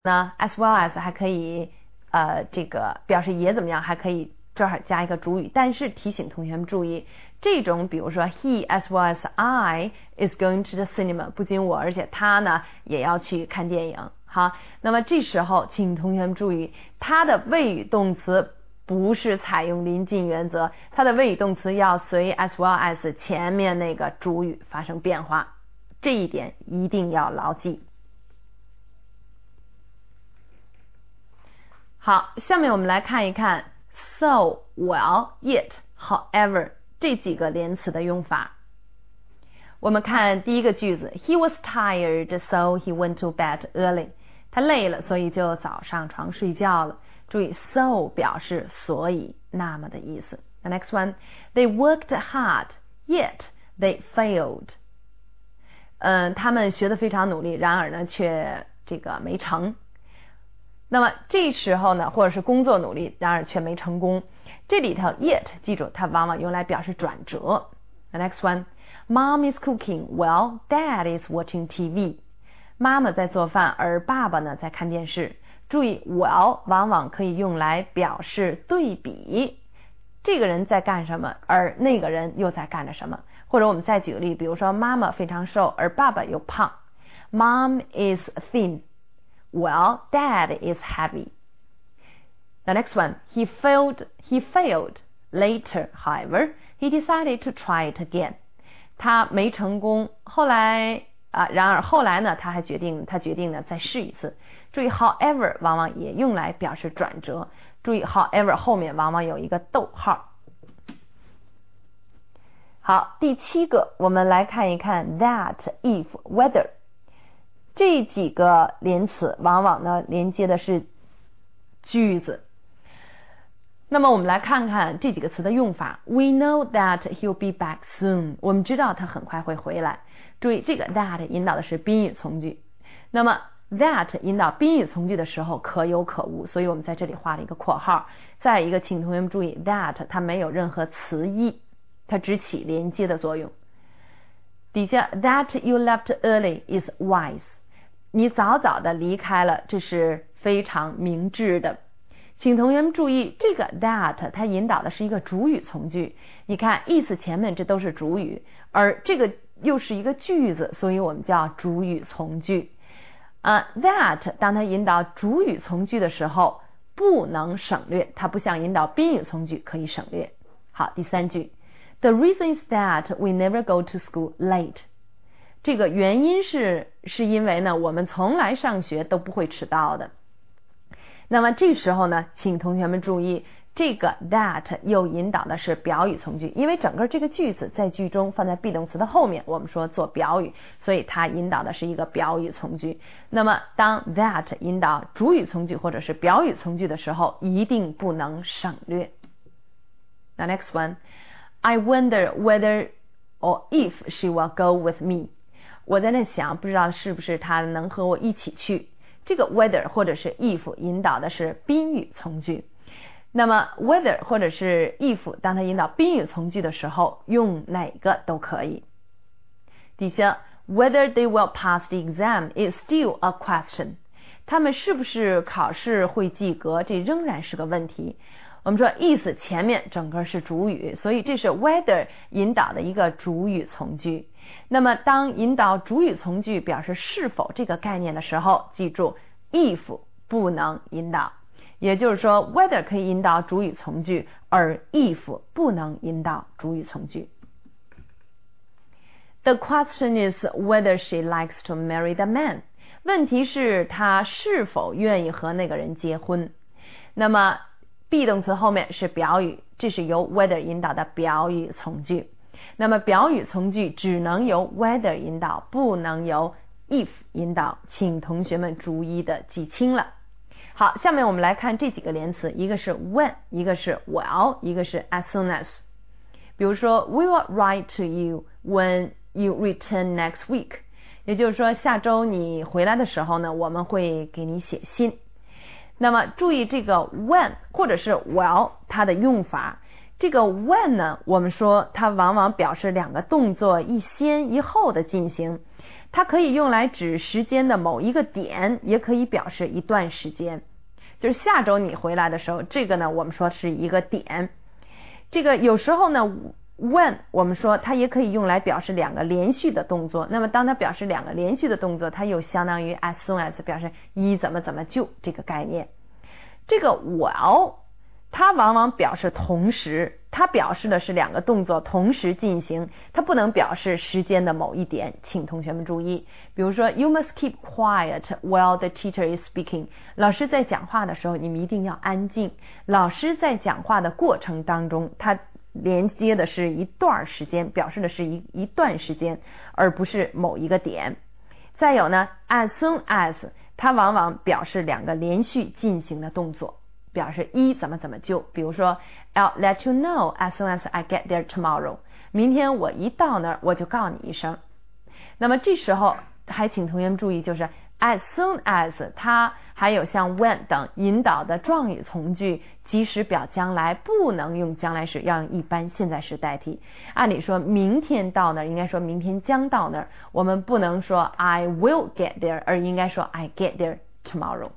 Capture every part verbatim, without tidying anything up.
呢 as well as 还可以呃这个表示也怎么样，还可以这儿加一个主语，但是提醒同学们注意，这种比如说 he as well as I is going to the cinema， 不仅我而且他呢也要去看电影。好，那么这时候请同学们注意，它的谓语动词不是采用临近原则，它的谓语动词要随 as well as 前面那个主语发生变化，这一点一定要牢记。好，下面我们来看一看 so, well, yet, however 这几个连词的用法。我们看第一个句子 He was tired, so he went to bed early. 他累了，所以就早上床睡觉了。注意 so 表示所以那么的意思。The next one, they worked hard, yet they failed. 嗯，他们学得非常努力，然而呢却这个没成。那么这时候呢，或者是工作努力，然而却没成功。这里头 yet 记住，它往往用来表示转折。The next one, Mom is cooking while Dad is watching T V. 妈妈在做饭，而爸爸呢在看电视。注意 while 往往可以用来表示对比，这个人在干什么，而那个人又在干着什么。或者我们再举个例，比如说妈妈非常瘦，而爸爸又胖。Mom is thin, while Dad is heavy. The next one, he failed, he failed. Later, however, he decided to try it again. 他没成功，后来啊，然而后来呢，他还决定，他决定呢再试一次。注意 however 往往也用来表示转折，注意 however 后面往往有一个逗号。好，第七个我们来看一看 that, if, whether 这几个连词往往呢连接的是句子。那么我们来看看这几个词的用法。 We know that he'll be back soon. 我们知道他很快会回来。注意这个 that 引导的是宾语从句，那么 that 引导宾语从句的时候可有可无，所以我们在这里画了一个括号。再一个请同学们注意 that 它没有任何词义，它只起连接的作用。底下 that you left early is wise. 你早早的离开了，这是非常明智的。请同学们注意这个 that 它引导的是一个主语从句，你看意思前面这都是主语，而这个又是一个句子，所以我们叫主语从句。呃、uh, that 当它引导主语从句的时候不能省略，它不像引导宾语从句可以省略。好，第三句 The reason is that we never go to school late. 这个原因是是因为呢我们从来上学都不会迟到的。那么这时候呢请同学们注意这个 that 又引导的是表语从句，因为整个这个句子在句中放在 be 动词的后面，我们说做表语，所以它引导的是一个表语从句。那么当 that 引导主语从句或者是表语从句的时候一定不能省略。 The next one, I wonder whether or if she will go with me. 我在那想不知道是不是她能和我一起去。这个 whether 或者是 if 引导的是宾语从句，那么 whether 或者是 if 当它引导宾语从句的时候用哪个都可以。底下 whether they will pass the exam is still a question. 他们是不是考试会及格，这仍然是个问题。我们说意思前面整个是主语，所以这是 whether 引导的一个主语从句。那么当引导主语从句表示是否这个概念的时候，记住 if 不能引导，也就是说 whether 可以引导主语从句，而 if 不能引导主语从句。 The question is whether she likes to marry the man. 问题是她是否愿意和那个人结婚。那么 be 动词后面是表语，这是由 whether 引导的表语从句。那么表语从句只能由 whether 引导，不能由 if 引导，请同学们逐一的记清了。好，下面我们来看这几个连词，一个是 when, 一个是 well, 一个是 as soon as。 比如说 we will write to you when you return next week. 也就是说下周你回来的时候呢，我们会给你写信。那么注意这个 when 或者是 well 它的用法。这个 when 呢，我们说它往往表示两个动作一先一后的进行。 它可以用来指时间的某一个点，也可以表示一段时间。就是下周你回来的时候，这个呢我们说是一个点。这个有时候呢 when 我们说它也可以用来表示两个连续的动作，那么当它表示两个连续的动作，它又相当于 as soon as 表示一怎么怎么就这个概念。这个 while 它往往表示同时，它表示的是两个动作同时进行，它不能表示时间的某一点，请同学们注意。比如说 You must keep quiet while the teacher is speaking， 老师在讲话的时候你们一定要安静。老师在讲话的过程当中，它连接的是一段时间，表示的是一一段时间，而不是某一个点。再有呢 as soon as 它往往表示两个连续进行的动作，表示一怎么怎么就。比如说 I'll let you know as soon as I get there tomorrow， 明天我一到那儿我就告你一声。那么这时候还请同学们注意，就是 as soon as 它还有像 when 等引导的状语从句，即使表将来不能用将来时，要用一般现在时代替。按理说明天到那儿应该说明天将到那儿，我们不能说 I will get there， 而应该说 I get there tomorrow。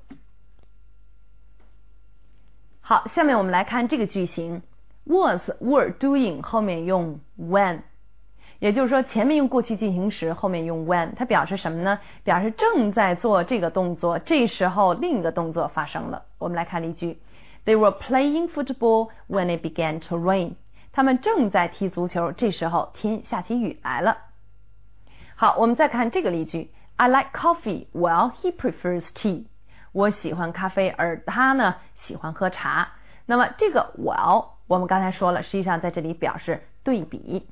好，下面我们来看这个句型 was were doing 后面用 when， 也就是说前面用过去进行时，后面用 when， 它表示什么呢？表示正在做这个动作，这时候另一个动作发生了。我们来看例句 They were playing football when it began to rain， 他们正在踢足球，这时候天下起雨来了。好，我们再看这个例句 I like coffee while he prefers tea， 我喜欢咖啡，而他呢喜欢喝茶。那么这个 while 我们刚才说了，实际上在这里表示对比。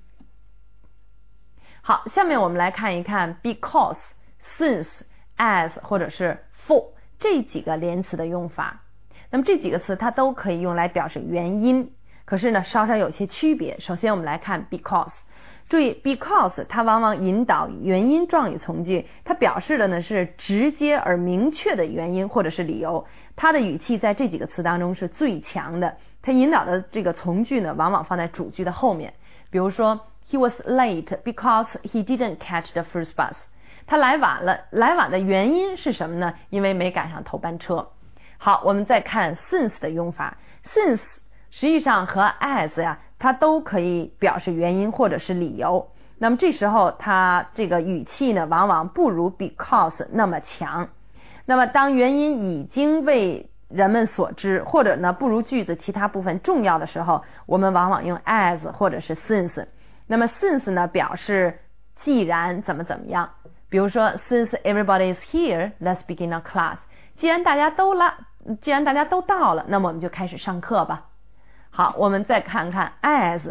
好，下面我们来看一看 because since as 或者是 for 这几个连词的用法。那么这几个词它都可以用来表示原因，可是呢稍稍有些区别。首先我们来看 because， 注意 because 它往往引导原因状语从句，它表示的呢是直接而明确的原因或者是理由，它的语气在这几个词当中是最强的，它引导的这个从句呢往往放在主句的后面。比如说 He was late because he didn't catch the first bus， 他来晚了，来晚的原因是什么呢？因为没赶上头班车。好，我们再看 since 的用法， since 实际上和 as 呀它都可以表示原因或者是理由，那么这时候它这个语气呢往往不如 because 那么强。那么当原因已经为人们所知，或者呢不如句子其他部分重要的时候，我们往往用 as 或者是 since。 那么 since 呢表示既然怎么怎么样，比如说 since everybody is here let's begin our class， 既然大家都来既然大家都到了，那么我们就开始上课吧。好，我们再看看 as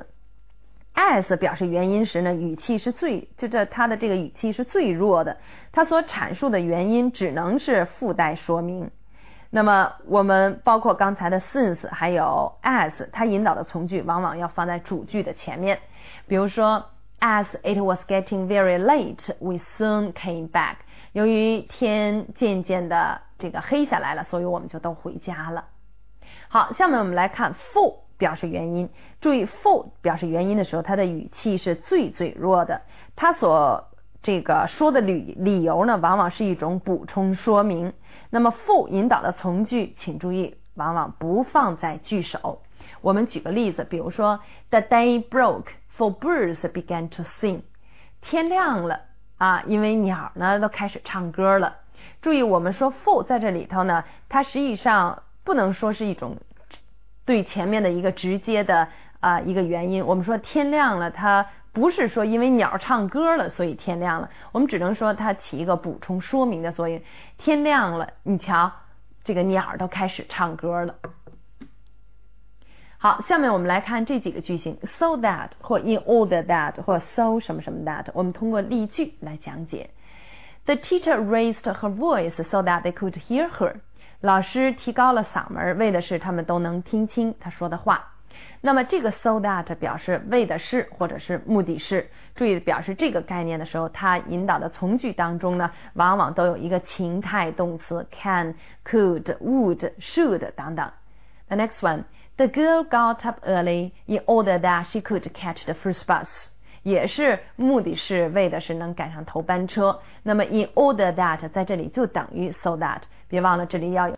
as 表示原因时呢，语气是最就这它的这个语气是最弱的，它所阐述的原因只能是附带说明。那么我们包括刚才的 since 还有 as， 它引导的从句往往要放在主句的前面。比如说 as it was getting very late we soon came back， 由于天渐渐的这个黑下来了，所以我们就都回家了。好，下面我们来看 for 表示原因。注意 for 表示原因的时候，它的语气是最最弱的，它所这个说的理理由呢往往是一种补充说明。那么 for 引导的从句请注意往往不放在句首。我们举个例子，比如说 The day broke for birds began to sing， 天亮了啊，因为鸟呢都开始唱歌了。注意我们说 for 在这里头呢，它实际上不能说是一种对前面的一个直接的啊、呃、一个原因。我们说天亮了，它不是说因为鸟唱歌了所以天亮了，我们只能说它起一个补充说明的作用。天亮了，你瞧这个鸟都开始唱歌了。好，下面我们来看这几个句型 so that 或 in order that 或 so 什么什么 that， 我们通过例句来讲解。The teacher raised her voice so that they could hear her， 老师提高了嗓门，为的是他们都能听清他说的话。那么这个 so that 表示为的是或者是目的是，注意表示这个概念的时候，它引导的从句当中呢往往都有一个情态动词 can could would should 等等。 The next one， The girl got up early in order that she could catch the first bus， 也是目的是为的是能赶上头班车。那么 in order that 在这里就等于 so that， 别忘了这里要有